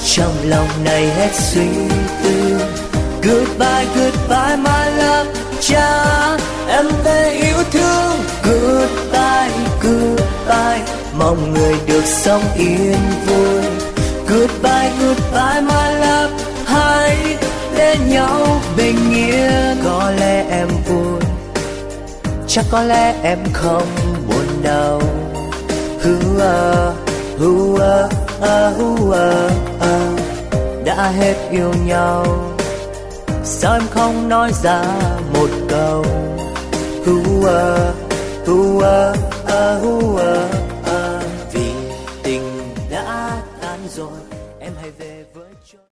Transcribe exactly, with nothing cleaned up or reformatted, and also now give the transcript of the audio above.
trong lòng này hết suy tư. Goodbye, goodbye my love, cha em về yêu thương. Goodbye, goodbye, mong người được sống yên vui. Goodbye, goodbye my love, hãy bên nhau bình yên. Có lẽ em vui, chắc có lẽ em không buồn đâu. Hua, hua, hua, đã hết yêu nhau, sao em không nói ra một câu. Hua, hua, hua.